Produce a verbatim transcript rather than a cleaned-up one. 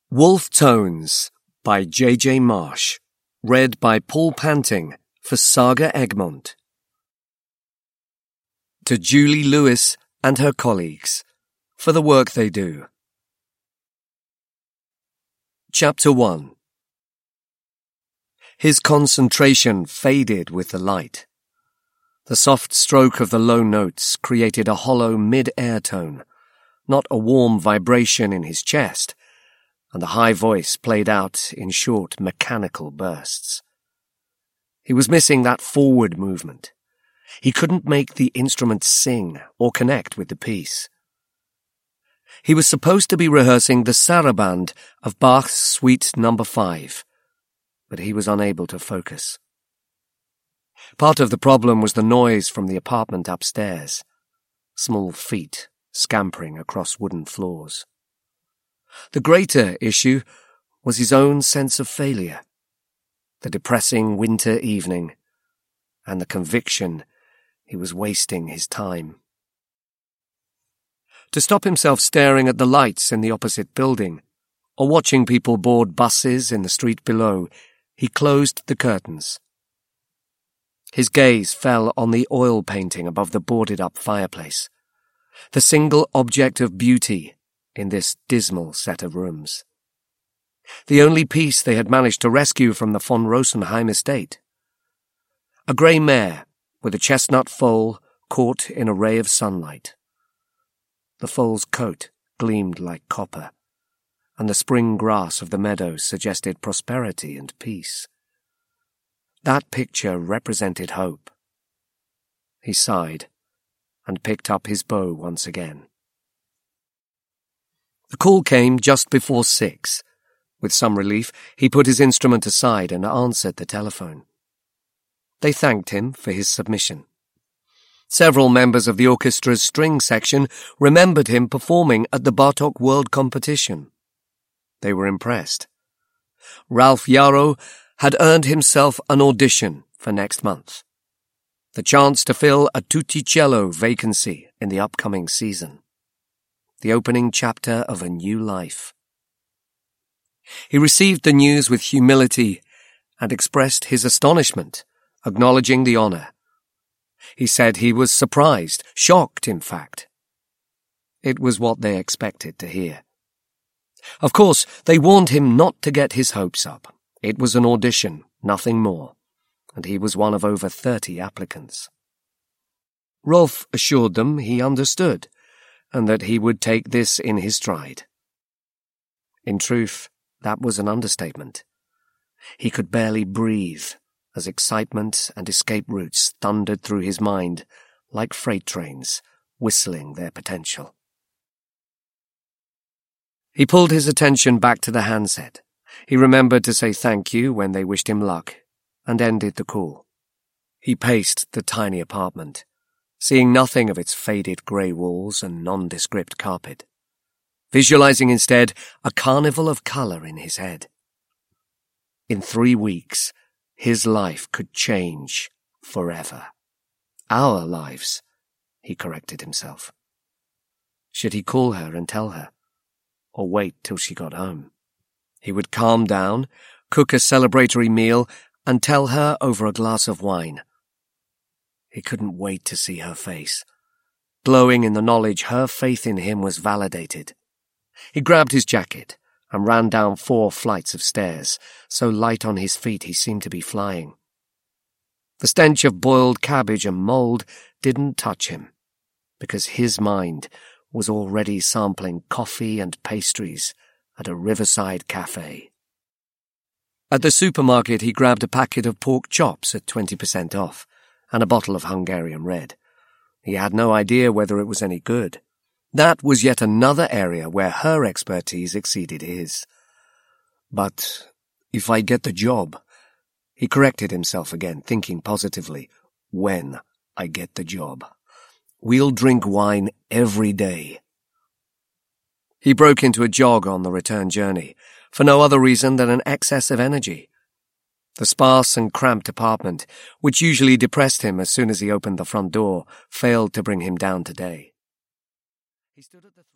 Wolf Tones by J J Marsh. Read by Paul Panting for Saga Egmont. To Julie Lewis and her colleagues, for the work they do. Chapter one. His concentration faded with the light. The soft stroke of the low notes created a hollow mid-air tone, not a warm vibration in his chest, and the high voice played out in short mechanical bursts. He was missing that forward movement. He couldn't make the instrument sing or connect with the piece. He was supposed to be rehearsing the Sarabande of Bach's Suite Number Five, but he was unable to focus. Part of the problem was the noise from the apartment upstairs, small feet scampering across wooden floors. The greater issue was his own sense of failure, the depressing winter evening, and the conviction he was wasting his time. To stop himself staring at the lights in the opposite building, or watching people board buses in the street below, he closed the curtains. His gaze fell on the oil painting above the boarded-up fireplace, the single object of beauty in this dismal set of rooms. The only piece they had managed to rescue from the von Rosenheim estate. A grey mare with a chestnut foal caught in a ray of sunlight. The foal's coat gleamed like copper, and the spring grass of the meadows suggested prosperity and peace. That picture represented hope. He sighed and picked up his bow once again. The call came just before six. With some relief, he put his instrument aside and answered the telephone. They thanked him for his submission. Several members of the orchestra's string section remembered him performing at the Bartók World Competition. They were impressed. Ralph Yarrow had earned himself an audition for next month, the chance to fill a tutti cello vacancy in the upcoming season. The opening chapter of a new life. He received the news with humility and expressed his astonishment, acknowledging the honour. He said he was surprised, shocked, in fact. It was what they expected to hear. Of course, they warned him not to get his hopes up. It was an audition, nothing more, and he was one of over thirty applicants. Rolf assured them he understood, and that he would take this in his stride. In truth, that was an understatement. He could barely breathe as excitement and escape routes thundered through his mind like freight trains, whistling their potential. He pulled his attention back to the handset. He remembered to say thank you when they wished him luck, and ended the call. He paced the tiny apartment, seeing nothing of its faded grey walls and nondescript carpet, visualizing instead a carnival of colour in his head. In three weeks, his life could change forever. Our lives, he corrected himself. Should he call her and tell her, or wait till she got home? He would calm down, cook a celebratory meal, and tell her over a glass of wine. He couldn't wait to see her face, glowing in the knowledge her faith in him was validated. He grabbed his jacket and ran down four flights of stairs, so light on his feet he seemed to be flying. The stench of boiled cabbage and mould didn't touch him, because his mind was already sampling coffee and pastries at a riverside cafe. At the supermarket he grabbed a packet of pork chops at twenty percent off, and a bottle of Hungarian red. He had no idea whether it was any good. That was yet another area where her expertise exceeded his. But if I get the job, he corrected himself again, thinking positively, when I get the job. We'll drink wine every day. He broke into a jog on the return journey, for no other reason than an excess of energy. The sparse and cramped apartment, which usually depressed him as soon as he opened the front door, failed to bring him down today. He stood at the